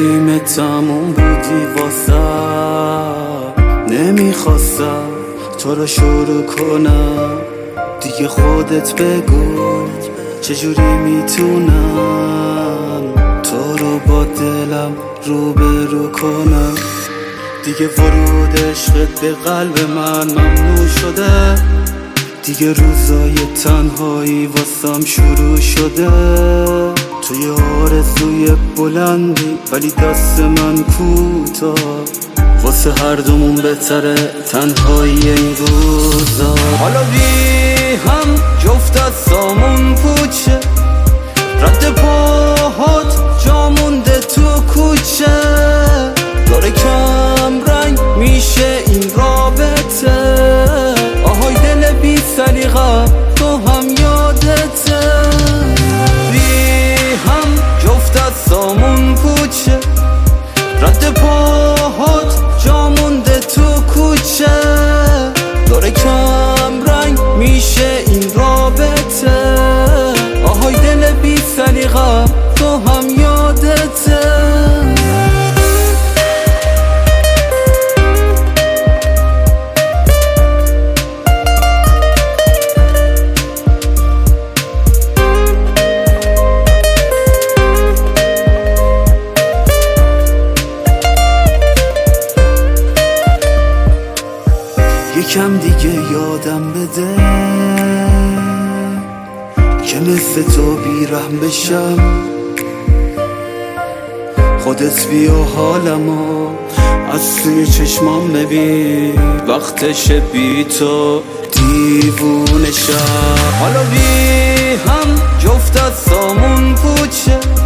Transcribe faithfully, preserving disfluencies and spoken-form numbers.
نیمه تموم بودی واسم، نمیخواستم تو رو شروع کنم. دیگه خودت بگو چجوری میتونم تو رو با دلم روبرو کنم. دیگه ورود عشقت به قلب من ممنوع شده، دیگه روزای تنهایی واسم شروع شده. توی آرزوی بلندی ولی دست من کوتاه، واسه هر دومون بهتره تنهایی این روزا. حالا بی هم جفت از سامون پوچه، رد پاهات جا مونده تو کوچه. داره کم رنگ میشه این رابطه، آهای دل بی سلیقه تو هم یادته. بی هم جفت از سامون پوچه، رد پاهات جا مونده تو کوچه. داره کم رنگ میشه این رابطه، آهای دل بی سلیقه تو هم یادته. یکم دیگه یادم بده که مثل تو بیرحم بشم. خودت بیا حالمو از توی چشمام ببین، وقتش بی تو دیوونه شم. حالا بی هم جفت از سامون پوچه،